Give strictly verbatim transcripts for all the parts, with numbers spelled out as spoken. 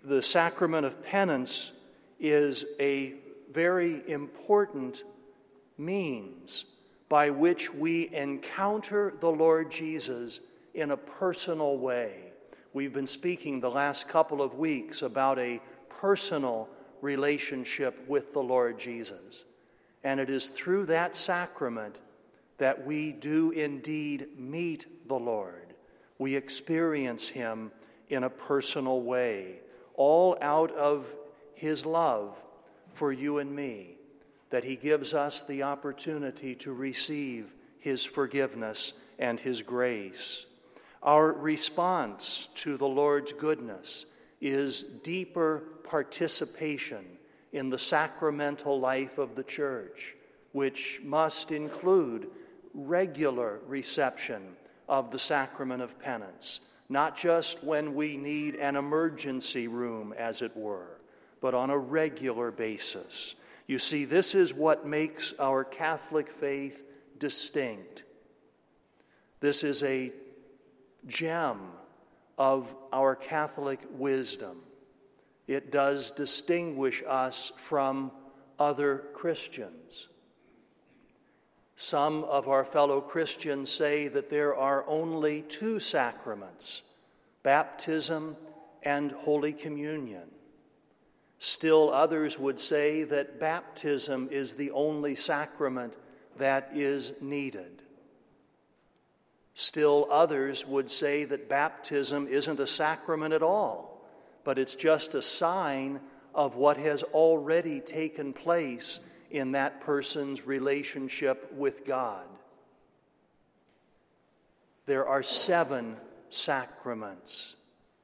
the sacrament of penance is a very important means by which we encounter the Lord Jesus in a personal way. We've been speaking the last couple of weeks about a personal relationship with the Lord Jesus. And it is through that sacrament that we do indeed meet the Lord. We experience him in a personal way, all out of his love for you and me, that he gives us the opportunity to receive his forgiveness and his grace. Our response to the Lord's goodness is deeper participation in the sacramental life of the church, which must include regular reception of the sacrament of penance, not just when we need an emergency room, as it were, but on a regular basis. You see, this is what makes our Catholic faith distinct. This is a gem of our Catholic wisdom. It does distinguish us from other Christians. Some of our fellow Christians say that there are only two sacraments, baptism and Holy Communion. Still others would say that baptism is the only sacrament that is needed. Still others would say that baptism isn't a sacrament at all, but it's just a sign of what has already taken place in that person's relationship with God. There are seven sacraments.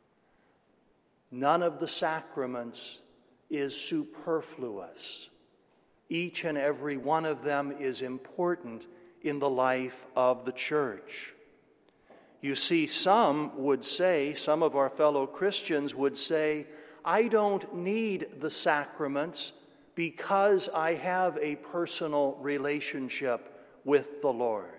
None of the sacraments is superfluous. Each and every one of them is important in the life of the church. You see, some would say, some of our fellow Christians would say, I don't need the sacraments because I have a personal relationship with the Lord.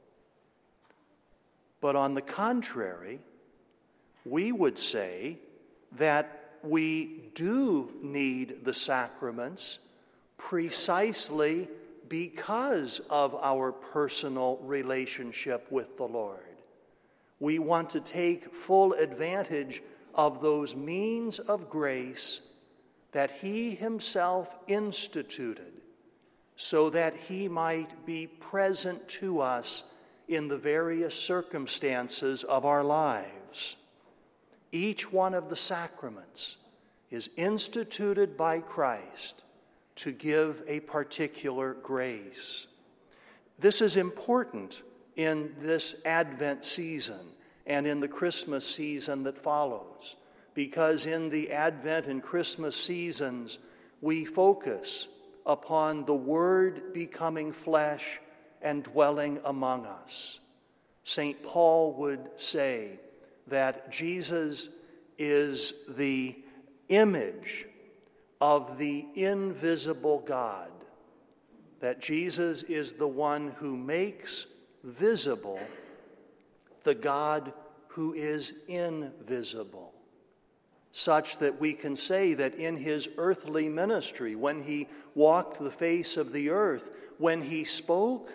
But on the contrary, we would say that we do need the sacraments precisely because of our personal relationship with the Lord. We want to take full advantage of those means of grace that he himself instituted so that he might be present to us in the various circumstances of our lives. Each one of the sacraments is instituted by Christ to give a particular grace. This is important in this Advent season and in the Christmas season that follows, because in the Advent and Christmas seasons, we focus upon the Word becoming flesh and dwelling among us. Saint Paul would say that Jesus is the image of the invisible God, that Jesus is the one who makes visible the God who is invisible, such that we can say that in his earthly ministry, when he walked the face of the earth, when he spoke,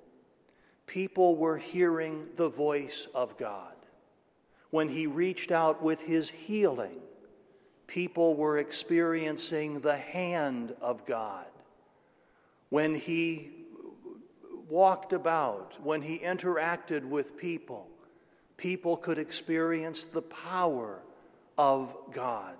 people were hearing the voice of God. When he reached out with his healing, people were experiencing the hand of God. When he walked about, when he interacted with people, people could experience the power of God.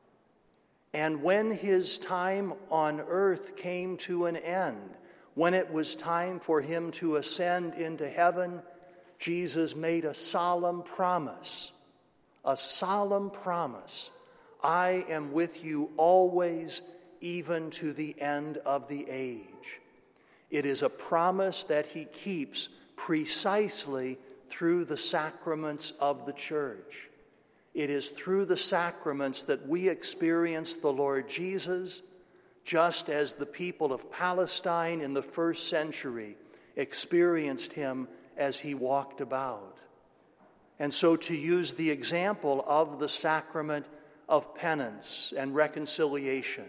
And when his time on earth came to an end, when it was time for him to ascend into heaven, Jesus made a solemn promise, a solemn promise. I am with you always, even to the end of the age. It is a promise that he keeps precisely through the sacraments of the church. It is through the sacraments that we experience the Lord Jesus, just as the people of Palestine in the first century experienced him as he walked about. And so, to use the example of the sacrament of penance and reconciliation.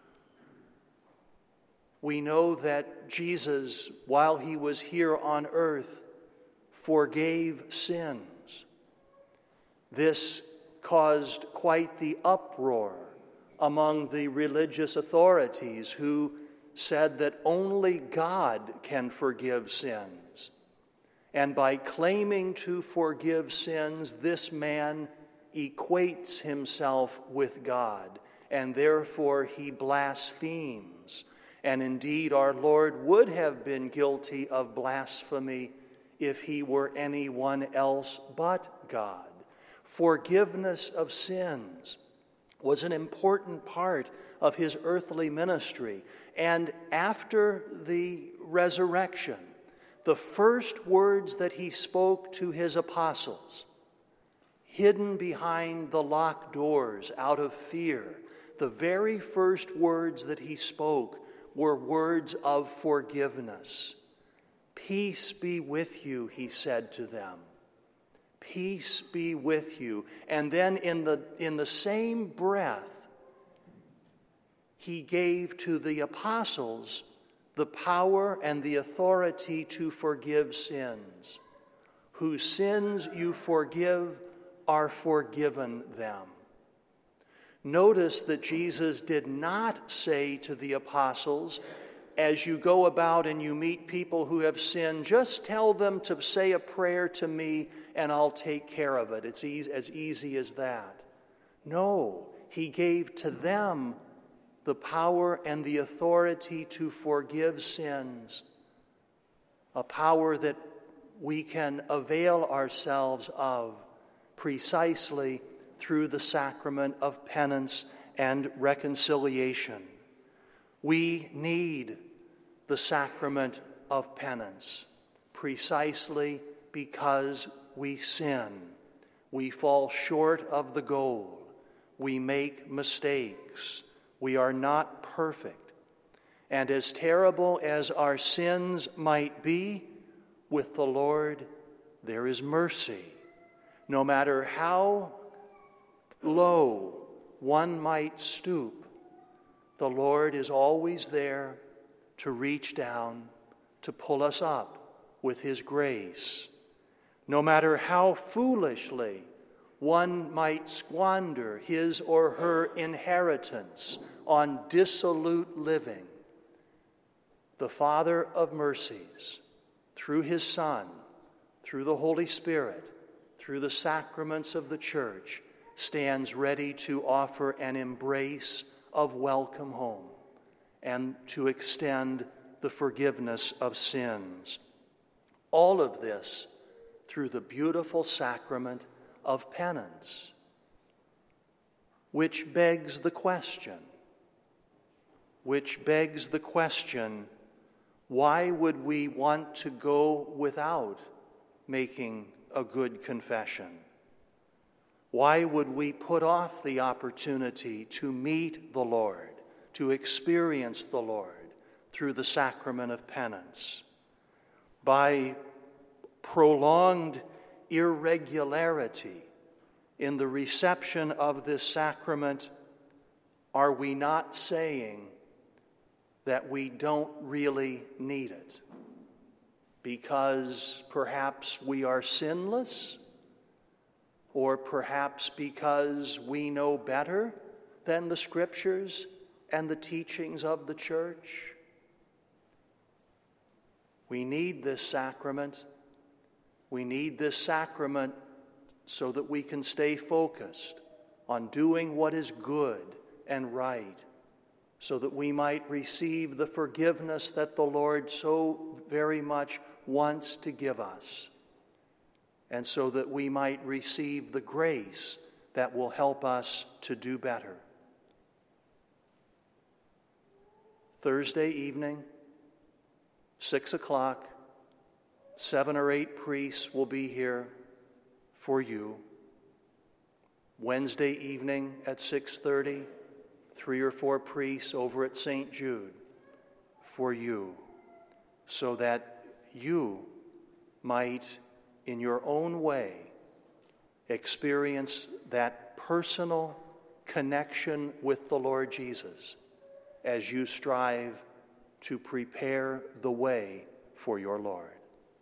We know that Jesus, while he was here on earth, forgave sins. This caused quite the uproar among the religious authorities who said that only God can forgive sins. And by claiming to forgive sins, this man equates himself with God, and therefore he blasphemes. And indeed, our Lord would have been guilty of blasphemy if he were anyone else but God. Forgiveness of sins was an important part of his earthly ministry. And after the resurrection, the first words that he spoke to his apostles, hidden behind the locked doors out of fear, the very first words that he spoke were words of forgiveness. Peace be with you, he said to them. Peace be with you. And then in the, in the same breath, he gave to the apostles the power and the authority to forgive sins. Whose sins you forgive are forgiven them. Notice that Jesus did not say to the apostles, as you go about and you meet people who have sinned, just tell them to say a prayer to me and I'll take care of it. It's easy, as easy as that. No, he gave to them the power and the authority to forgive sins, a power that we can avail ourselves of precisely through the sacrament of penance and reconciliation. We need the sacrament of penance precisely because we sin. We fall short of the goal. We make mistakes. We are not perfect. And as terrible as our sins might be, with the Lord there is mercy. No matter how low one might stoop, the Lord is always there to reach down, to pull us up with his grace. No matter how foolishly one might squander his or her inheritance on dissolute living, the Father of mercies, through his Son, through the Holy Spirit, through the sacraments of the Church, stands ready to offer an embrace of welcome home and to extend the forgiveness of sins. All of this through the beautiful sacrament of penance, which begs the question, which begs the question, why would we want to go without making a good confession? Why would we put off the opportunity to meet the Lord, to experience the Lord through the sacrament of penance? By prolonged irregularity in the reception of this sacrament, are we not saying that we don't really need it? Because perhaps we are sinless, or perhaps because we know better than the Scriptures and the teachings of the Church? We need this sacrament. We need this sacrament so that we can stay focused on doing what is good and right, so that we might receive the forgiveness that the Lord so very much wants to give us, and so that we might receive the grace that will help us to do better. Thursday evening, six o'clock, seven or eight priests will be here for you. Wednesday evening at six thirty, three or four priests over at Saint Jude for you, so that you might, in your own way, experience that personal connection with the Lord Jesus as you strive to prepare the way for your Lord.